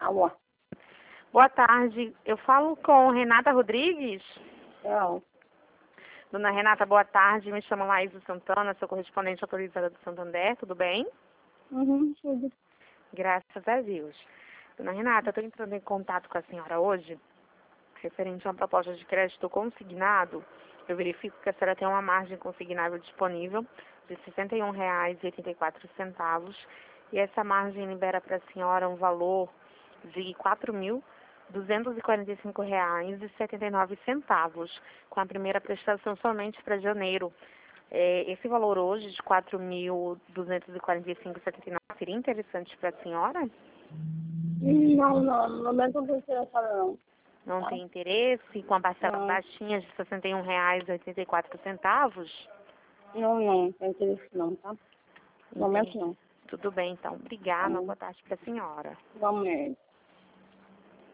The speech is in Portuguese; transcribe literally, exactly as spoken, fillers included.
Alô? Boa tarde. Eu falo com Renata Rodrigues. Não. Dona Renata, boa tarde. Me chamo Laísa Santana, sou correspondente autorizada do Santander. Tudo bem? Uhum, tudo. Graças a Deus. Dona Renata, eu estou entrando em contato com a senhora hoje, referente a uma proposta de crédito consignado. Eu verifico que a senhora tem uma margem consignável disponível de sessenta e um reais e oitenta e quatro centavos e essa margem libera para a senhora um valor de quatro mil duzentos e quarenta e cinco reais e setenta e nove centavos, com a primeira prestação somente para janeiro. É, esse valor hoje de quatro mil duzentos e quarenta e cinco reais e setenta e nove centavos seria interessante para a senhora? Não, não, no momento não tô interessada não. Não Tá? tem interesse com a parcela Não, baixinha de sessenta e um reais e oitenta e quatro centavos? não, não, tem interesse não, tá? No momento Entendi. não. Tudo bem, então. Tá Obrigada. Uma bom? boa tarde para a senhora. Igualmente.